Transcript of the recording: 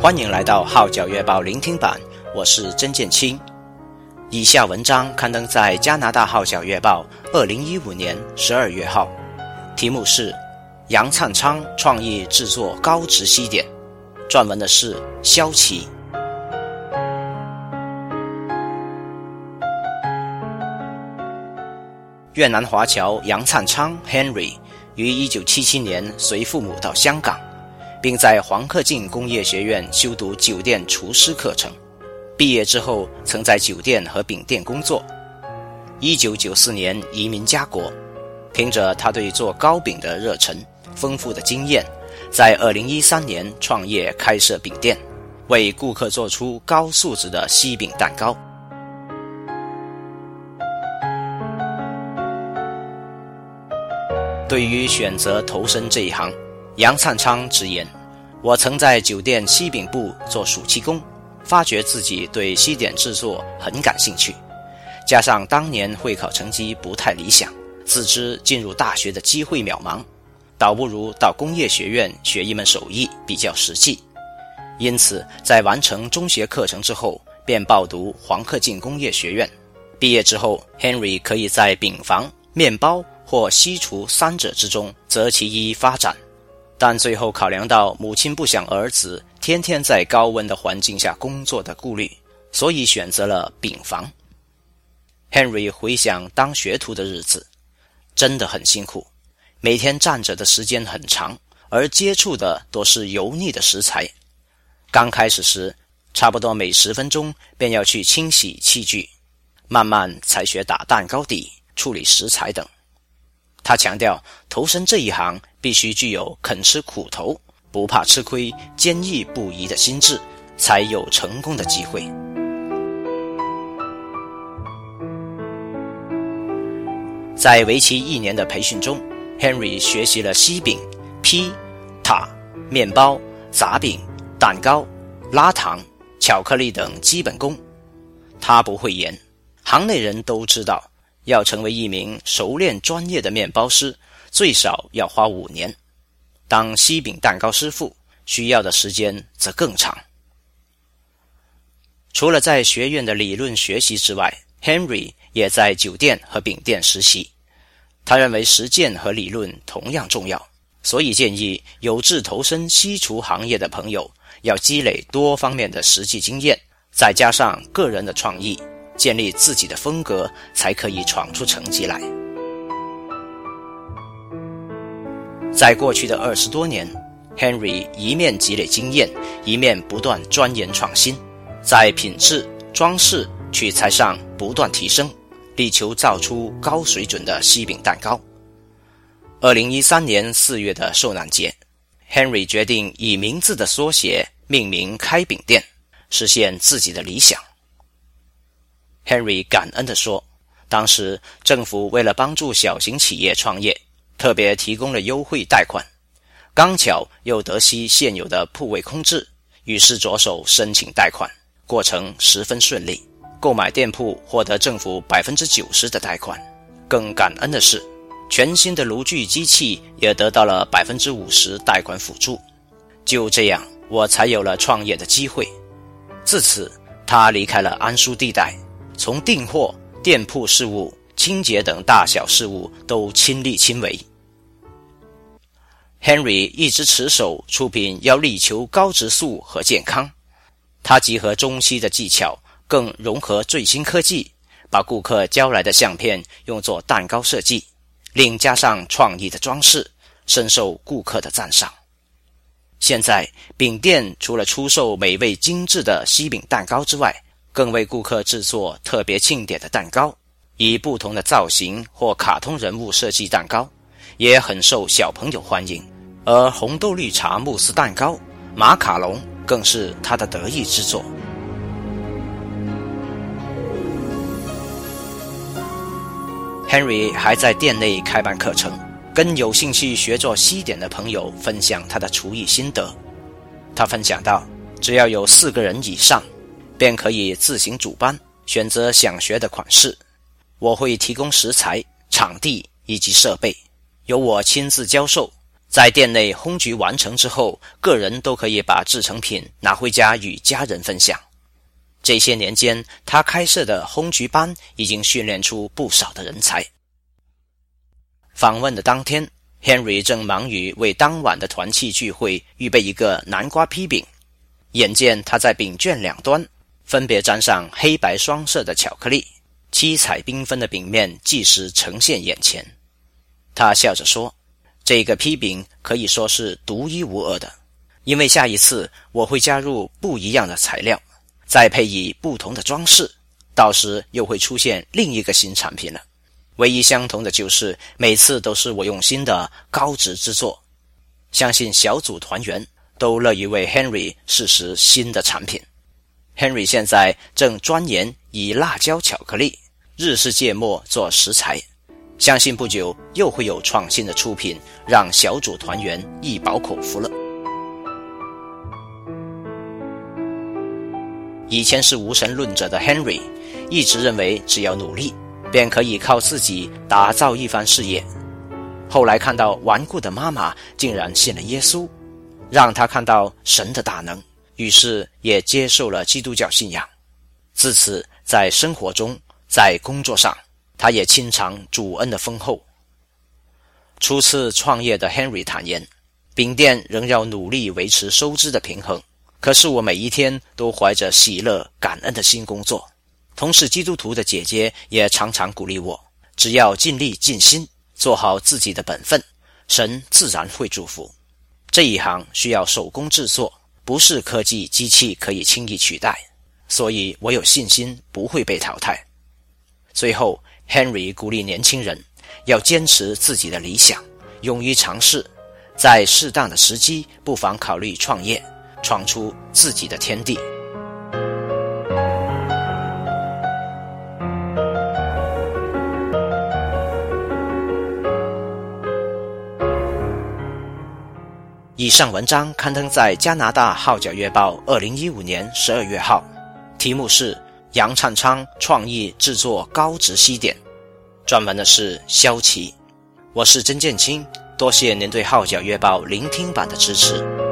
欢迎来到号角月报聆听版，我是曾建清。以下文章刊登在加拿大号角月报2015年12月号，题目是杨灿昌创意制作高值西点，撰文的是萧琪。越南华侨杨灿昌 Henry 于1977年随父母到香港，并在黄克竞工业学院修读酒店厨师课程。毕业之后曾在酒店和饼店工作。1994年移民家国，凭着他对做糕饼的热忱、丰富的经验，在2013年创业开设饼店，为顾客做出高素质的西饼蛋糕。对于选择投身这一行，杨灿昌直言，我曾在酒店西饼部做暑期工，发觉自己对西点制作很感兴趣，加上当年会考成绩不太理想，自知进入大学的机会渺茫，倒不如到工业学院学一门手艺比较实际。因此在完成中学课程之后，便报读黄克竞工业学院。毕业之后 Henry 可以在饼房、面包或西厨三者之中择其一发展，但最后考量到母亲不想儿子天天在高温的环境下工作的顾虑，所以选择了饼房。Henry 回想当学徒的日子，真的很辛苦，每天站着的时间很长，而接触的都是油腻的食材。刚开始时，差不多每10分钟便要去清洗器具，慢慢才学打蛋糕底、处理食材等。他强调，投身这一行必须具有肯吃苦头、不怕吃亏、坚毅不移的心智，才有成功的机会。在为期1年的培训中， Henry 学习了西饼、坯、塔、面包、杂饼、蛋糕、拉糖、巧克力等基本功。他不会言，行内人都知道，要成为一名熟练专业的面包师，最少要花5年。当西饼蛋糕师傅，需要的时间则更长。除了在学院的理论学习之外， Henry 也在酒店和饼店实习。他认为实践和理论同样重要，所以建议有志投身西厨行业的朋友要积累多方面的实际经验，再加上个人的创意，建立自己的风格，才可以闯出成绩来。在过去的20多年， Henry 一面积累经验，一面不断钻研创新，在品质、装饰、取材上不断提升，力求造出高水准的西饼蛋糕。2013年4月的受难节， Henry 决定以名字的缩写命名开饼店，实现自己的理想。Henry 感恩地说，当时政府为了帮助小型企业创业，特别提供了优惠贷款，刚巧又得悉现有的铺位空置，于是着手申请贷款，过程十分顺利，购买店铺获得政府90%的贷款。更感恩的是，全新的炉具机器也得到了50%贷款辅助。就这样，我才有了创业的机会。自此，他离开了安舒地带，从订货、店铺事务、清洁等大小事务都亲力亲为。Henry 一直持守出品要力求高质素和健康，他集合中西的技巧，更融合最新科技，把顾客交来的相片用作蛋糕设计，另加上创意的装饰，深受顾客的赞赏。现在饼店除了出售美味精致的西饼蛋糕之外，更为顾客制作特别庆典的蛋糕，以不同的造型或卡通人物设计蛋糕，也很受小朋友欢迎。而红豆绿茶慕斯蛋糕、马卡龙更是他的得意之作。Henry 还在店内开办课程，跟有兴趣学做西点的朋友分享他的厨艺心得。他分享到，只要有4个人以上，便可以自行主班，选择想学的款式。我会提供食材、场地以及设备，由我亲自教授， 在店内烘焗完成之后，个人都可以把制成品拿回家与家人分享。这些年间，他开设的烘焗班已经训练出不少的人才。访问的当天， Henry 正忙于为当晚的团契聚会预备一个南瓜披饼。眼见他在饼卷两端分别沾上黑白双色的巧克力，七彩缤纷的饼面即时呈现眼前。他笑着说，这个披饼可以说是独一无二的，因为下一次我会加入不一样的材料，再配以不同的装饰，到时又会出现另一个新产品了。唯一相同的就是每次都是我用心的高质制作。相信小组团员都乐于为 Henry 试食新的产品。Henry 现在正钻研以辣椒巧克力、日式芥末做食材，相信不久又会有创新的出品，让小组团员一饱口福了。以前是无神论者的 Henry 一直认为只要努力便可以靠自己打造一番事业。后来看到顽固的妈妈竟然信了耶稣，让他看到神的大能，于是也接受了基督教信仰。自此在生活中，在工作上，他也亲尝主恩的丰厚。初次创业的 Henry 坦言，饼店仍要努力维持收支的平衡，可是我每一天都怀着喜乐感恩的心工作。同是基督徒的姐姐也常常鼓励我，只要尽力尽心做好自己的本分，神自然会祝福。这一行需要手工制作，不是科技机器可以轻易取代，所以我有信心不会被淘汰。最后 Henry 鼓励年轻人要坚持自己的理想，勇于尝试，在适当的时机不妨考虑创业，闯出自己的天地。以上文章刊登在加拿大号角月报2015年12月号，题目是杨灿昌创意制作高值西点，专门的是萧琪。我是曾建清，多谢您对号角月报聆听版的支持。